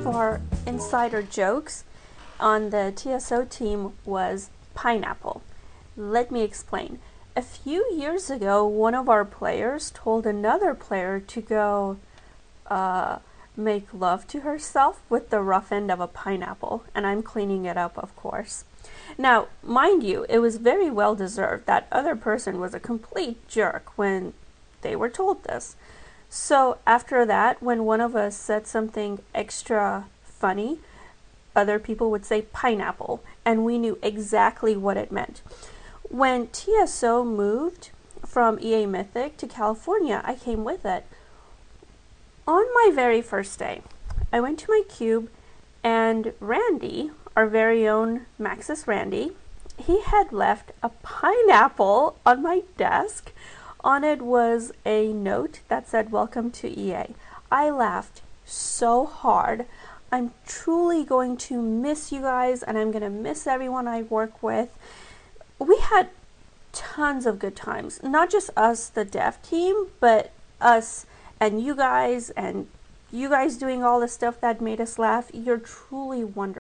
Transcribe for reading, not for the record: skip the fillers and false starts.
our insider jokes on the TSO team was pineapple. Let me explain. A few years ago, one of our players told another player to go make love to herself with the rough end of a pineapple, and I'm cleaning it up, of course. Now, mind you, it was very well deserved. That other person was a complete jerk when they were told this. So after that, when one of us said something extra funny, other people would say pineapple, and we knew exactly what it meant. When TSO moved from EA Mythic to California, I came with it. On my very first day, I went to my cube, and Randy, our very own Maxis Randy, he had left a pineapple on my desk. On it was a note that said, "Welcome to EA." I laughed so hard. I'm truly going to miss you guys, and I'm going to miss everyone I work with. We had tons of good times. Not just us, the dev team, but us and you guys doing all the stuff that made us laugh. You're truly wonderful.